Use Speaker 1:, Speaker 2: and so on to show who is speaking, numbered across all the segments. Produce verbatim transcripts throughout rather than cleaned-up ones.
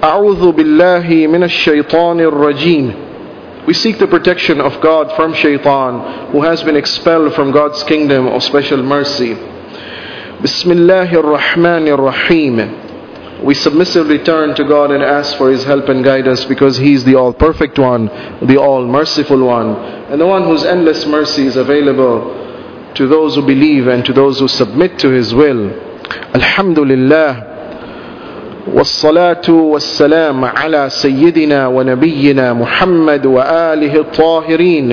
Speaker 1: أعوذ بالله من الشيطان الرجيم. We seek the protection of God from shaitan, who has been expelled from God's kingdom of special mercy. Bismillahir Rahmanir Rahim. We submissively turn to God and ask for His help and guidance, because He is the all-perfect one, the all-merciful one, and the one whose endless mercy is available to those who believe and to those who submit to His will. Alhamdulillah. والصلاة والسلام على سيدنا ونبينا محمد وآله الطاهرين.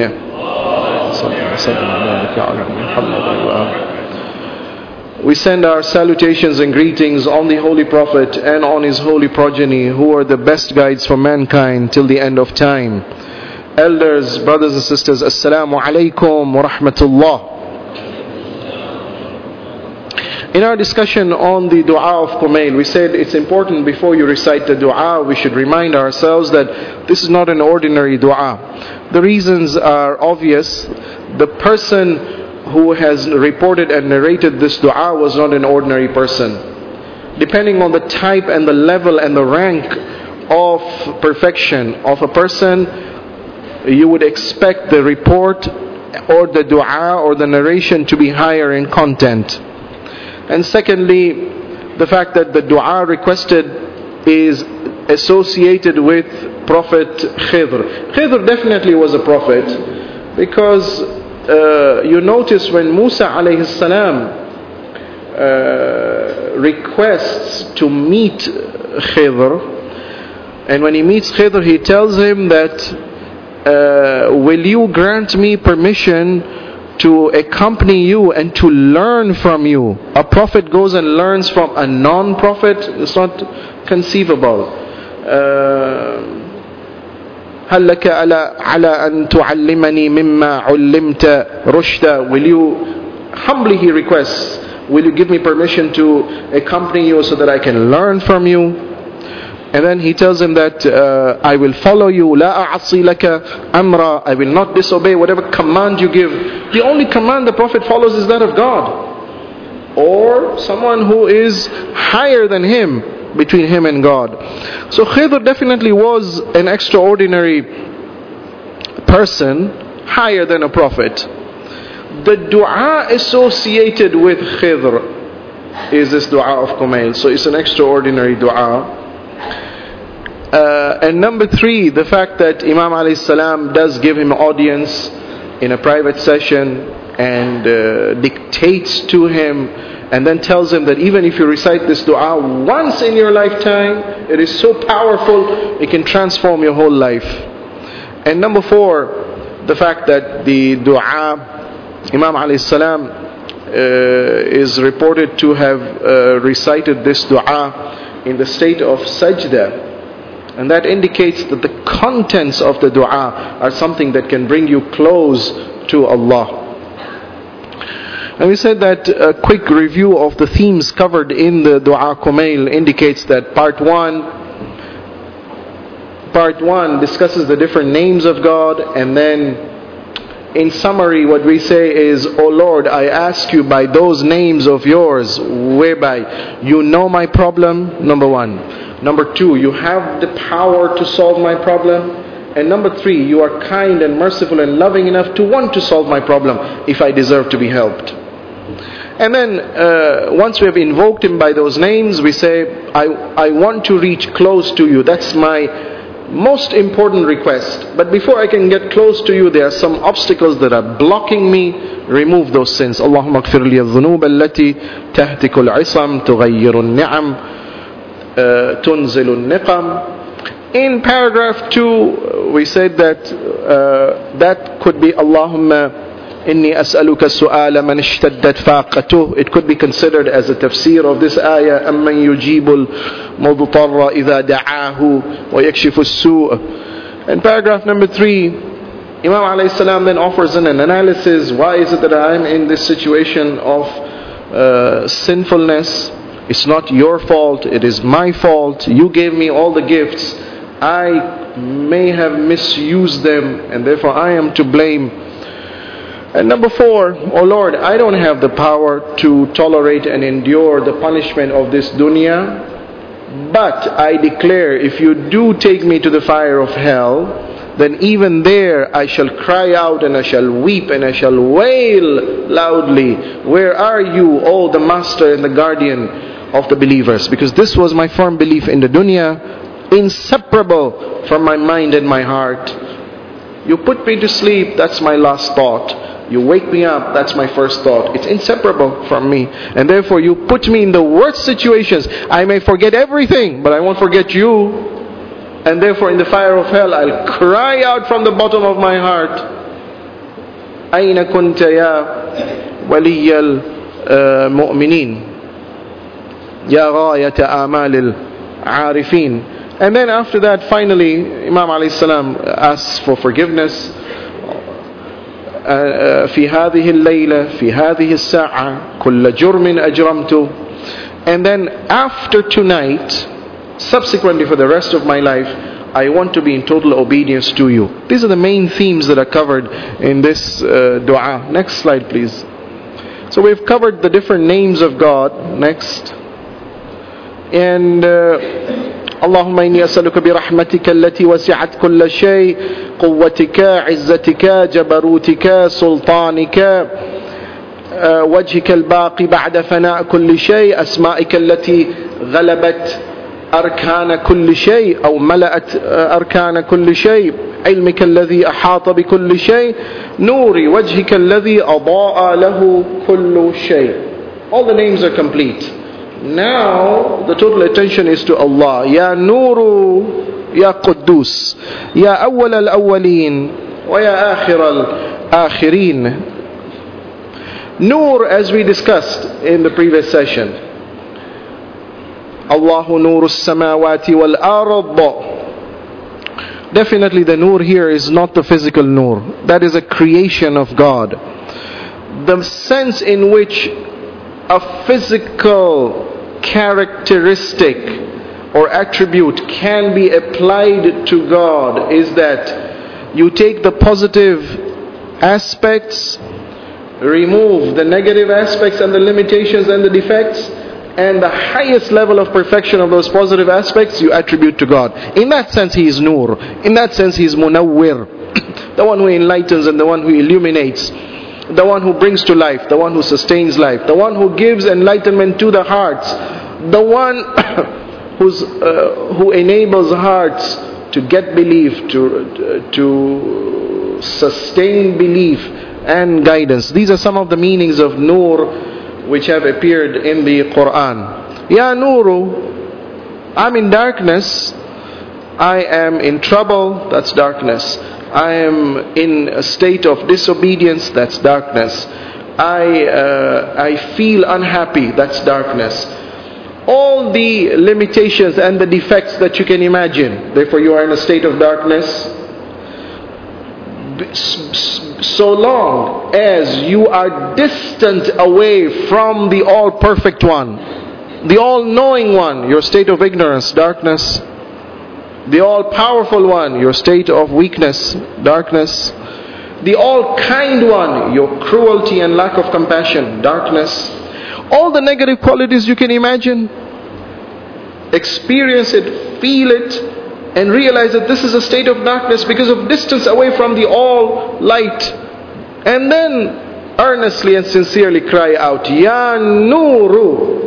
Speaker 1: We send our salutations and greetings on the Holy Prophet and on his holy progeny, who are the best guides for mankind till the end of time. Elders, brothers and sisters, Assalamu alaikum wa rahmatullah. In our discussion on the dua of Kumail, we said it's important before you recite the dua, we should remind ourselves that this is not an ordinary dua. The reasons are obvious. The person who has reported and narrated this dua was not an ordinary person. Depending on the type and the level and the rank of perfection of a person, you would expect the report or the dua or the narration to be higher in content. And secondly, the fact that the dua requested is associated with Prophet Khidr. Khidr definitely was a prophet, because uh, you notice when Musa alayhi salam uh, requests to meet Khidr, and when he meets Khidr, he tells him that uh, will you grant me permission to accompany you and to learn from you? A prophet goes and learns from a non-prophet? It's not conceivable. هل لك على على أن تعلمني مما علمت رشدا? Will you, humbly he requests, will you give me permission to accompany you so that I can learn from you? And then he tells him that uh, I will follow you. لا أعصي لك أمرا. I will not disobey whatever command you give. The only command the Prophet follows is that of God, or someone who is higher than him, between him and God. So Khidr definitely was an extraordinary person, higher than a prophet. The dua associated with Khidr is this dua of Kumail. So it's an extraordinary dua. Uh, and number three, the fact that Imam alayhi salam does give him audience in a private session and uh, dictates to him, and then tells him that even if you recite this dua once in your lifetime, it is so powerful, it can transform your whole life. And number four, the fact that the dua, Imam alayhi salam uh, is reported to have uh, recited this dua in the state of sajda. And that indicates that the contents of the dua are something that can bring you close to Allah. And we said that a quick review of the themes covered in the dua Kumail indicates that part one, part one discusses the different names of God, and then in summary what we say is, O Lord, I ask you by those names of yours whereby you know my problem, number one. Number two, you have the power to solve my problem. And number three, you are kind and merciful and loving enough to want to solve my problem if I deserve to be helped. And then uh, once we have invoked him by those names, we say, I, I want to reach close to you. That's my most important request. But before I can get close to you, there are some obstacles that are blocking me. Remove those sins. Allahumma gfir li al-dhunub allati tahtiku al-isam tughayyiru al-ni'am تنزل النقم. In paragraph two, we said that uh, that could be Allahumma inni as'aluka su'ala man ishtaddat faqatuh. It could be considered as a tafsir of this ayah, amman yujibul mudtarra idha da'ahu wa yakshifu as-su'. In paragraph number three, Imam alayhi salam then offers an analysis. Why is it that I am in this situation of uh, sinfulness? It's not your fault, it is my fault. You gave me all the gifts. I may have misused them, and therefore I am to blame. And number four, oh Lord, I don't have the power to tolerate and endure the punishment of this dunya, But I declare, if you do take me to the fire of hell, then even there I shall cry out and I shall weep and I shall wail loudly, where are you, O the master and the guardian of the believers? Because this was my firm belief in the dunya, inseparable from my mind and my heart. You put me to sleep, that's my last thought. You wake me up, that's my first thought. It's inseparable from me. And therefore you put me in the worst situations. I may forget everything, but I won't forget you. And therefore in the fire of hell, I'll cry out from the bottom of my heart, أين كنت يا ولي المؤمنين يا غاية آمال العارفين. And then after that, finally, Imam alayhi salam asks for forgiveness. في هذه الليلة في هذه الساعة كل جرم أجرمت. And then after tonight, subsequently for the rest of my life, I want to be in total obedience to you. These are the main themes that are covered in this uh, dua. Next slide, please. So we've covered the different names of God. Next. And uh, اللهم إني أسألك برحمتك التي وسعت كل شيء قوتك عزتك جبروتك سلطانك وجهك الباقي بعد فناء كل شيء أسمائك التي غلبت أركان كل شيء أو ملأت أركان كل شيء علمك الذي أحاط بكل شيء نور وجهك الذي أضاء له كل شيء. All the names are complete. Now the total attention is to Allah. Ya Nuru, Ya Quddus, Ya Awwal al-Awwalin, Wa Ya Akhir al-Akhirin. Nur, as we discussed in the previous session, Allahu Nuru as-Samawati wal-Ard. Definitely the Nur here is not the physical Nur. That is a creation of God. The sense in which a physical characteristic or attribute can be applied to God is that you take the positive aspects, remove the negative aspects and the limitations and the defects, and the highest level of perfection of those positive aspects you attribute to God. In that sense He is Nur. In that sense He is Munawwir, the one who enlightens and the one who illuminates, the one who brings to life, the one who sustains life, the one who gives enlightenment to the hearts, the one who's, uh, who enables hearts to get belief, to, to sustain belief and guidance. These are some of the meanings of Nur which have appeared in the Quran. Ya Nuru, I'm in darkness, I am in trouble, that's darkness. I am in a state of disobedience, that's darkness. I, uh, I feel unhappy, that's darkness. All the limitations and the defects that you can imagine, therefore you are in a state of darkness. So long as you are distant away from the all-perfect one, the all-knowing one, your state of ignorance, darkness. The all-powerful one, your state of weakness, darkness. The all-kind one, your cruelty and lack of compassion, darkness. All the negative qualities you can imagine, experience it, feel it, and realize that this is a state of darkness because of distance away from the all-light. And then earnestly and sincerely cry out, Ya Nuru.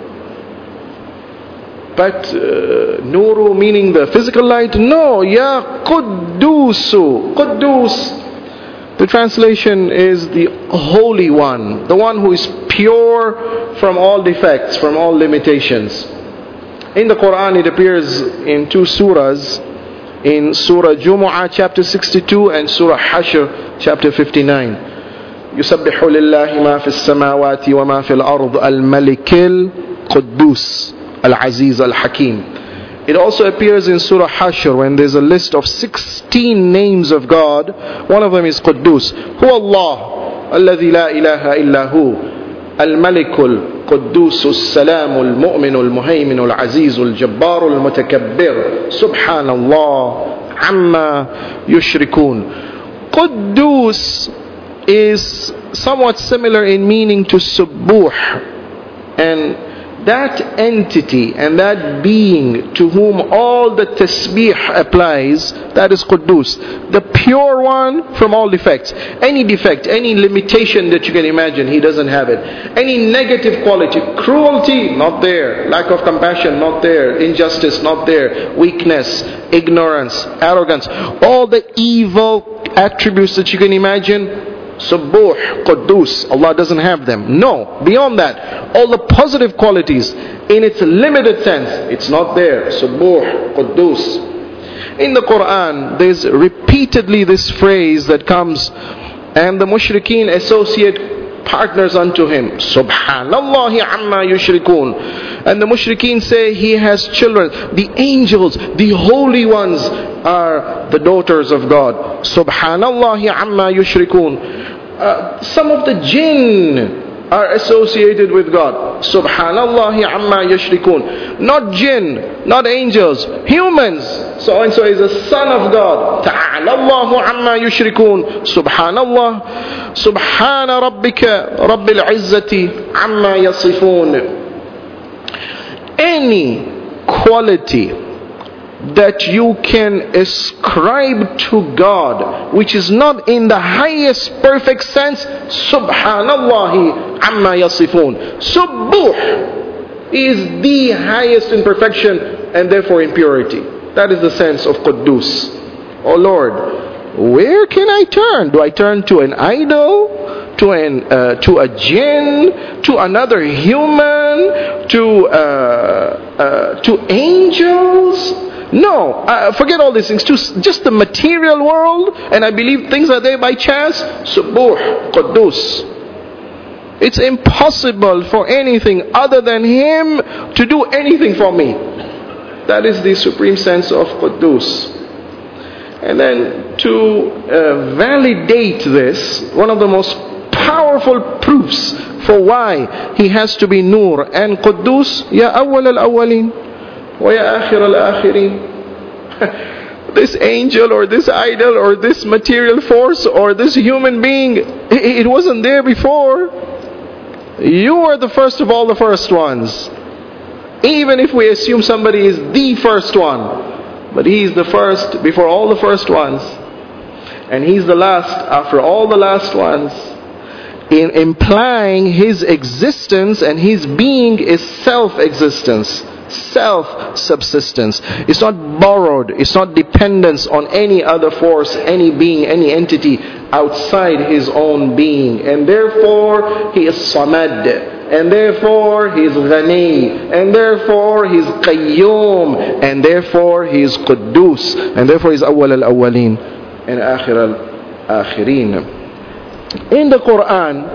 Speaker 1: But uh, Nuru meaning the physical light? No, Ya Quddusu. Quddus. The translation is the Holy One, the one who is pure from all defects, from all limitations. In the Quran it appears in two surahs, in Surah Jumu'ah chapter sixty-two and Surah Hashr chapter fifty-nine. يسبح لله ما في السماوات وما في الأرض الملك القدوس Al-Aziz Al-Hakim. It also appears in Surah Hashr when there's a list of sixteen names of God. One of them is Quddus. Hu Allah, alladhi la ilaha illa hu, Al-Malik Al-Quddus Al-Salam Al-Mu'min Al-Muhaymin Al-Aziz Al-Jabbar Al-Mutakabbir. Subhanallah amma yushrikun. Quddus is somewhat similar in meaning to Subuh, and that entity and that being to whom all the tasbih applies, that is Quddus, the pure one from all defects. Any defect, any limitation that you can imagine, He doesn't have it. Any negative quality, cruelty, not there. Lack of compassion, not there. Injustice, not there. Weakness, ignorance, arrogance, all the evil attributes that you can imagine, Subbuh, Quddus, Allah doesn't have them. No, beyond that, all the positive qualities in its limited sense, it's not there. Subbuh, Quddus. In the Quran, there's repeatedly this phrase that comes, and the mushrikeen associate partners unto Him. Subhanallahi amma yushrikun. And the mushrikeen say He has children. The angels, the holy ones, are the daughters of God. Subhanallahi amma yushrikun. Uh, some of the jinn are associated with God. Subhanallahi amma yushrikun. Not jinn, not angels, humans. So and so is a son of God. Ta'ala Allahu amma yushrikun. Subhanallah. Subhana rabbika rabbil izzati amma yasifun. Any quality that you can ascribe to God which is not in the highest perfect sense, Subhanallahi amma yasifun. Subbuh is the highest in perfection and therefore in purity. That is the sense of Quddus. Oh Lord, where can I turn? Do I turn to an idol? To an uh, to a jinn? To another human? To uh, uh, to angels? No, uh, forget all these things. To just the material world, and I believe things are there by chance. Subbuh, Quddus. It's impossible for anything other than Him to do anything for me. That is the supreme sense of Quddus. And then to uh, validate this, one of the most powerful proofs for why He has to be Nur and Quddus, Ya awwal al-awwalin wa ya akhir al-akhirin. This angel or this idol or this material force or this human being, it wasn't there before. You are the first of all the first ones. Even if we assume somebody is the first one, but He is the first before all the first ones, and He's the last after all the last ones, in implying His existence and His being is self-existence, self-subsistence. It's not borrowed, it's not dependence on any other force, any being, any entity outside His own being. And therefore He is Samad, and therefore He is Ghani, and therefore He is Qayyum, and therefore He is Quddus, and therefore He is Awwal al-Awwalin and Akhir al-Akhirin. In the Quran,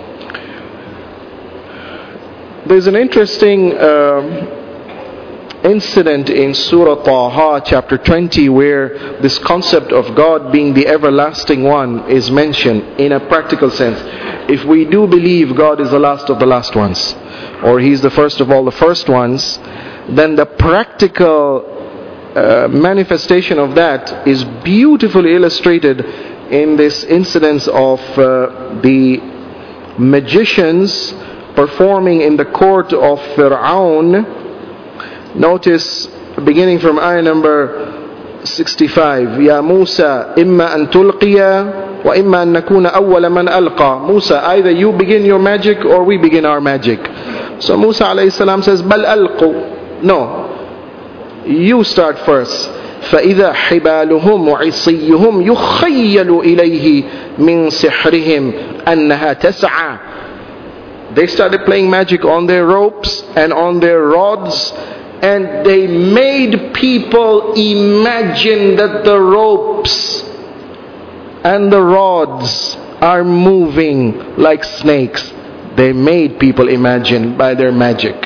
Speaker 1: there's an interesting uh, incident in Surah Taha chapter twenty where this concept of God being the everlasting one is mentioned in a practical sense. If we do believe God is the last of the last ones, or He's the first of all the first ones, then the practical uh, manifestation of that is beautifully illustrated in this incident of uh, the magicians performing in the court of Fir'aun. Notice beginning from ayah number sixty-five. Ya Musa, imma an tulqiya wa imma an nakuna awwala man alqa. Musa, either you begin your magic or we begin our magic. So Musa alayhi salam says, bal alqu. No, you start first. فإذا حبالهم وعصيهم يخيل إليه من سحرهم أنها تسعى. They started playing magic on their ropes and on their rods, and they made people imagine that the ropes and the rods are moving like snakes. They made people imagine by their magic.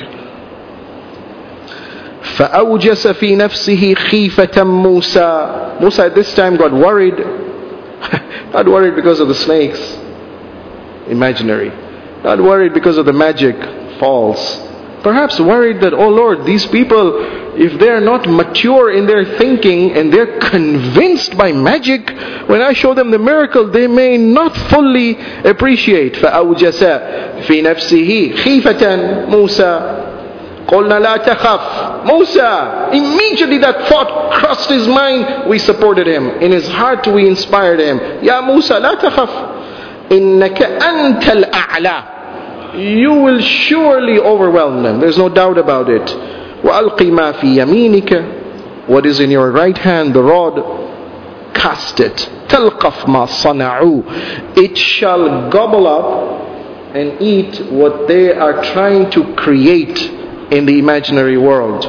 Speaker 1: فأوجس في نفسه خيفة موسى. Musa at this time got worried. Not worried because of the snakes, imaginary. Not worried because of the magic, false. Perhaps worried that, oh Lord, these people, if they're not mature in their thinking and they're convinced by magic, when I show them the miracle, they may not fully appreciate. فأوجس في نفسه خيفة موسى. قُلْنَا لَا تَخَفْ Musa, immediately that thought crossed his mind, we supported him. In his heart we inspired him. Ya Musa, لَا تَخَفْ إِنَّكَ أَنْتَ الْأَعْلَى You will surely overwhelm them. There's no doubt about it. وَأَلْقِ مَا فِي يَمِينِكَ What is in your right hand, the rod, cast it. تَلْقَفْ مَا صَنَعُوا It shall gobble up and eat what they are trying to create in the imaginary world.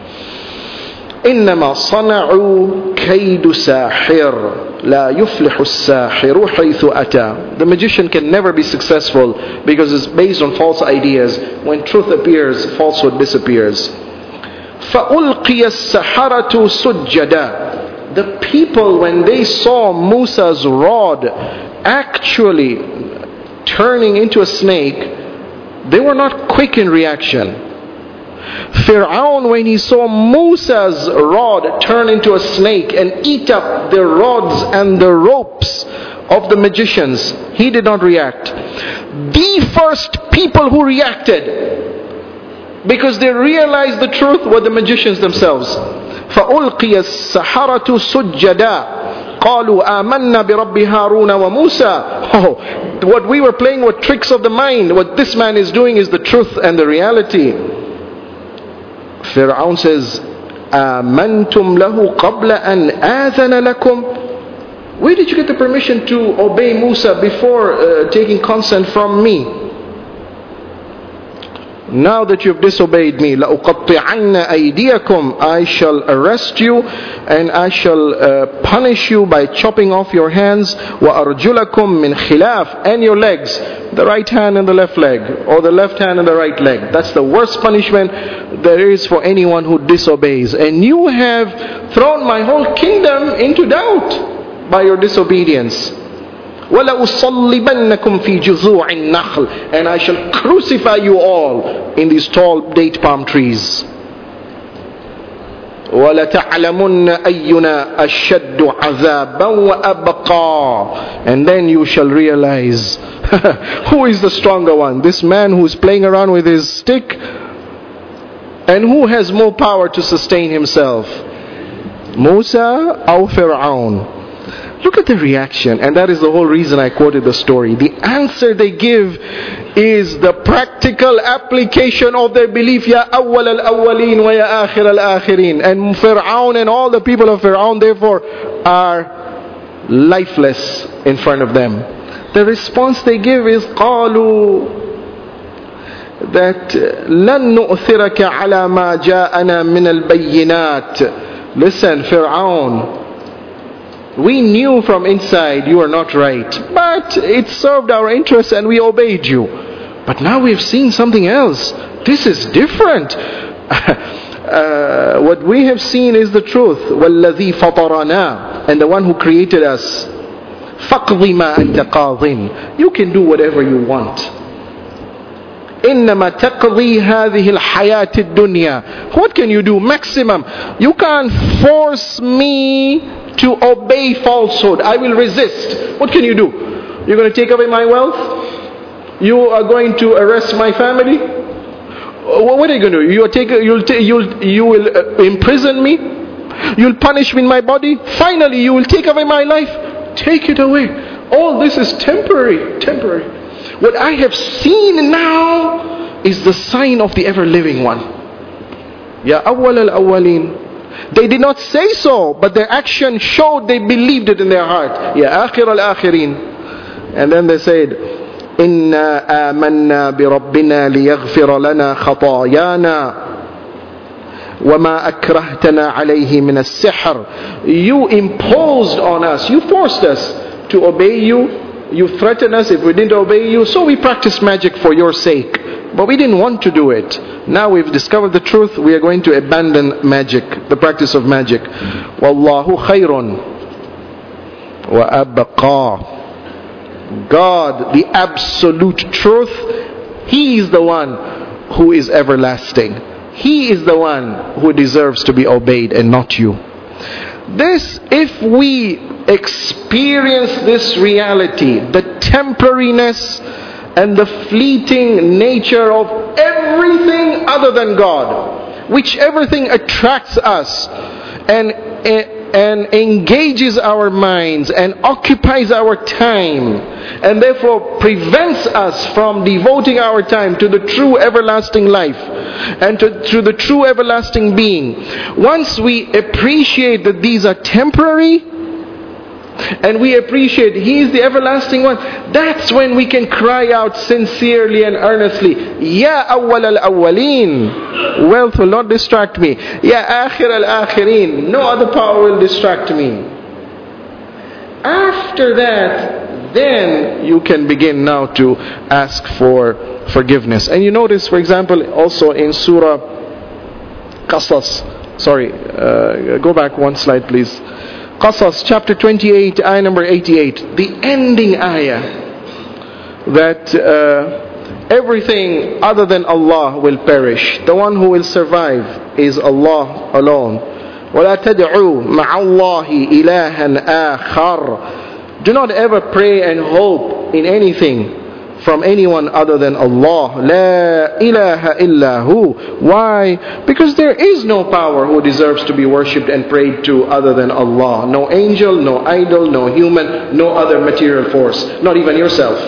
Speaker 1: إنما صنعوا كيد ساحر لا يفلح الساحر حيث أتى The magician can never be successful because it's based on false ideas. When truth appears, falsehood disappears. فألقي السحرة سجدا The people, when they saw Musa's rod actually turning into a snake, they were not quick in reaction. Fir'aun, when he saw Musa's rod turn into a snake and eat up the rods and the ropes of the magicians, he did not react. The first people who reacted, because they realized the truth, were the magicians themselves. فَأُلْقِيَ السَّحَرَةُ سُجَّدًا قَالُوا آمَنَّا بِرَبِّ هَارُونَ وَمُوسَى Oh, what we were playing were tricks of the mind. What this man is doing is the truth and the reality. Fir'aun says, آمَنْتُمْ لَهُ قَبْلَ أَنْ آذَنَ لَكُمْ Where did you get the permission to obey Musa before uh, taking consent from me? Now that you've disobeyed me, لَأُقَطِّعَنَّ أَيْدِيَكُمْ I shall arrest you and I shall uh, punish you by chopping off your hands, وَأَرْجُلَكُمْ مِنْ خِلَافٍ and your legs, the right hand and the left leg, or the left hand and the right leg. That's the worst punishment there is for anyone who disobeys. And you have thrown my whole kingdom into doubt by your disobedience. وَلَأُصَلِّبَنَّكُمْ فِي جُذُوعِ النَّخْلِ and I shall crucify you all in these tall date palm trees. وَلَتَعْلَمُنَّ أَيُّنَا أَشَدُّ عَذَابًا وَأَبْقَى and then you shall realize who is the stronger one, this man who is playing around with his stick, and who has more power to sustain himself, Musa or Fir'aun? Look at the reaction, and that is the whole reason I quoted the story. The answer they give is the practical application of their belief. Ya awwal al-awwalin wa ya akhir al-akhirin. And Fir'aun and all the people of Fir'aun therefore are lifeless in front of them. The response they give is قالوا that لن نؤثرك على ما جاءنا من البينات. Listen, Fir'aun, we knew from inside you are not right, but it served our interests and we obeyed you. But now we've seen something else. This is different. uh, what we have seen is the truth. وَالَّذِي فَطَرَنَا and the one who created us. فَقْضِ مَا أَنْتَ قَاضٍ You can do whatever you want. إِنَّمَا تَقْضِي هَذِهِ الْحَيَاةِ الدُّنْيا What can you do? Maximum. You can't force me to obey falsehood. I will resist. What can you do? You're going to take away my wealth? You are going to arrest my family? What are you going to do? You'll take, you'll, you'll, you will uh, imprison me? You'll punish me in my body? Finally, you will take away my life? Take it away. All this is temporary. Temporary. What I have seen now is the sign of the ever-living one. Ya awwal al-awwalin. They did not say so, but their action showed they believed it in their heart. Ya akhir al-akhirin. And then they said, Inna amanna bi rabbina liyaghfira lana khatayana wama akrahtana alayhi min as-sihr. You imposed on us, you forced us to obey you. You threatened us if we didn't obey you, so we practiced magic for your sake. But we didn't want to do it. Now we've discovered the truth, we are going to abandon magic, the practice of magic. Wallahu khayrun wa abqa. God, the absolute truth, He is the one who is everlasting. He is the one who deserves to be obeyed and not you. This, if we experience this reality, the temporariness and the fleeting nature of every everything other than God, whichever thing attracts us and and engages our minds and occupies our time, and therefore prevents us from devoting our time to the true everlasting life and to, to the true everlasting being. Once we appreciate that these are temporary, and we appreciate He is the everlasting one, that's when we can cry out sincerely and earnestly, Ya awwal al-awwaleen, wealth will not distract me. Ya akhir al-akhirin, no other power will distract me. After that, then you can begin now to ask for forgiveness. And you notice, for example, also in Surah Qasas, sorry, uh, go back one slide please. Qasas chapter twenty-eight, ayah number eighty-eight, the ending ayah, that uh, everything other than Allah will perish. The one who will survive is Allah alone. وَلَا تَدْعُوا مَعَ اللَّهِ إِلَهًا آخَرَ. Do not ever pray and hope in anything from anyone other than Allah. La ilaha illa hu. Why? Because there is no power who deserves to be worshipped and prayed to other than Allah. No angel, no idol, no human, no other material force, not even yourself.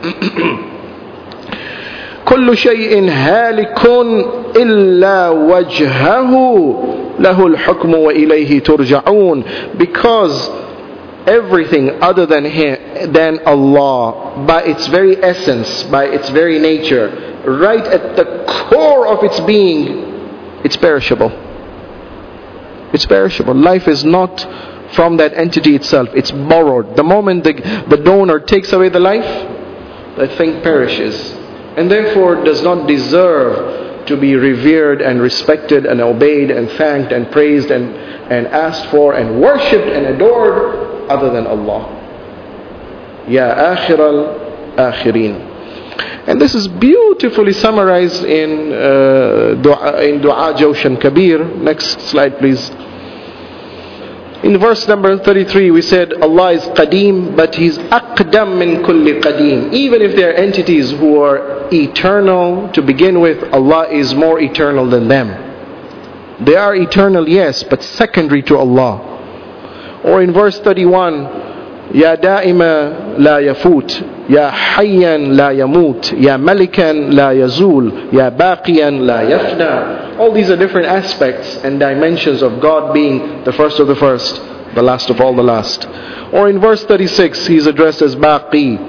Speaker 1: كل شيء هالك إلا وجهه له الحكم وإليه ترجعون. Because everything other than Him, than Allah, by its very essence, by its very nature, right at the core of its being, it's perishable. It's perishable. Life is not from that entity itself. It's borrowed. The moment the, the donor takes away the life, the thing perishes, and therefore does not deserve to be revered and respected and obeyed and thanked and praised and, and asked for and worshipped and adored other than Allah. Ya akhir al-akhirin. And this is beautifully summarized in uh, dua, in Dua Jawshan Kabir. Next slide please. In verse number thirty-three we said Allah is Qadim, but He's Aqdam min kulli Qadim. Even if there are entities who are eternal to begin with, Allah is more eternal than them. They are eternal, yes, but secondary to Allah. Or in verse thirty-one, Ya Da'ima la yafut, Ya Hayyan la yamut, Ya Malikan la yazul, Ya Baqiyan la yafna. All these are different aspects and dimensions of God being the first of the first, the last of all the last. Or in verse thirty-six, He's addressed as Baqi,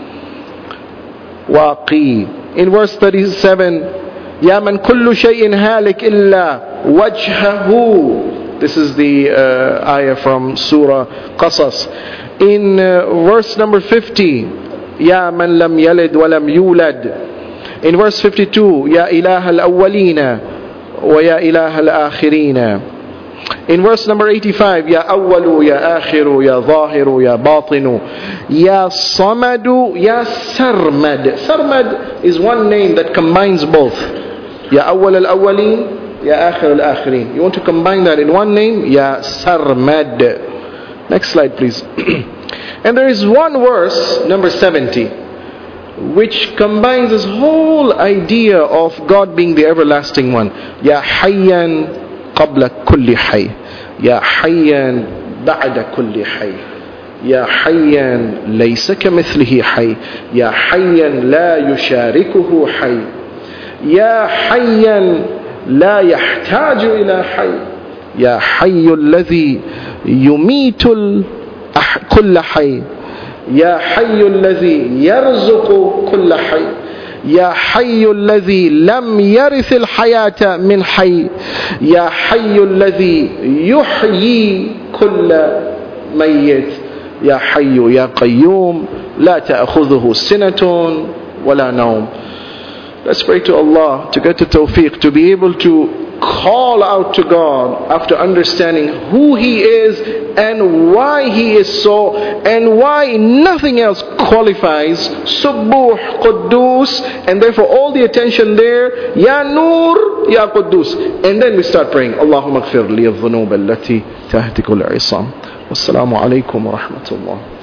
Speaker 1: Waqi. In verse thirty-seven, Ya man kullu shay'in halik illa wajhahu. This is the uh, ayah from Surah Qasas. In uh, verse number fifty, Ya man lam yalid wa lam yulad. In verse fifty-two, Ya ilah al-awwalina wa ya ilah al-akhirina. In verse number eighty-five, Ya awwalu, Ya akhiru, Ya zahiru, Ya batinu, Ya samadu, Ya sarmad. Sarmad is one name that combines both. Ya awwal al-awwalin, Ya akhir al-akhirin. You want to combine that in one name? Ya Sarmad. Next slide please. And there is one verse, number seventy, which combines this whole idea of God being the everlasting one. Ya Hayyan qabla kulli hay, Ya Hayyan ba'da kulli hay, Ya Hayyan laysa kamithlihi hay, Ya Hayyan la yusharikuhu hay, Ya Hayyan لا يحتاج إلى حي يا حي الذي يميت كل حي يا حي الذي يرزق كل حي يا حي الذي لم يرث الحياة من حي يا حي الذي يحيي كل ميت يا حي يا قيوم لا تأخذه سنة ولا نوم. Let's pray to Allah to get the tawfiq to be able to call out to God after understanding who He is and why He is so and why nothing else qualifies. Subbuh, Quddus, and therefore all the attention there, Ya Nur, Ya Quddus. And then we start praying, Allahumma gfir li al-dhunub allati tahtiku al-isam. Wassalamu alaikum wa rahmatullah.